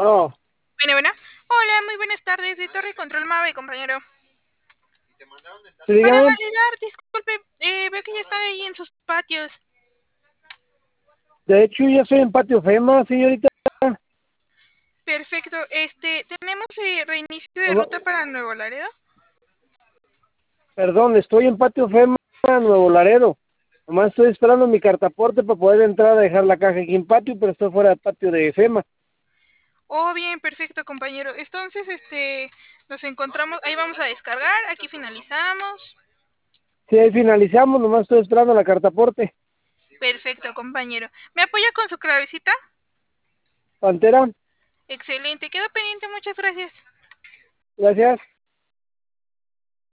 Oh, Bueno, bueno. Hola, muy buenas tardes. De Torre Control Mave, compañero. sí, Para dígame. validar, disculpe, veo que ya están ahí en sus patios. De hecho, ya estoy en Patio Fema, señorita. Perfecto. Tenemos reinicio de Nomás- ruta para Nuevo Laredo. Perdón, estoy en Patio Fema, Nuevo Laredo. Nomás estoy esperando mi cartaporte para poder entrar a dejar la caja aquí en Patio, pero estoy fuera del patio de Fema. Oh, bien, perfecto, compañero. Entonces, nos encontramos, ahí vamos a descargar, aquí finalizamos. Sí, ahí finalizamos, nomás estoy esperando la cartaporte. Perfecto, compañero. ¿Me apoya con su clavecita? Pantera, Excelente, quedo pendiente, muchas gracias. gracias.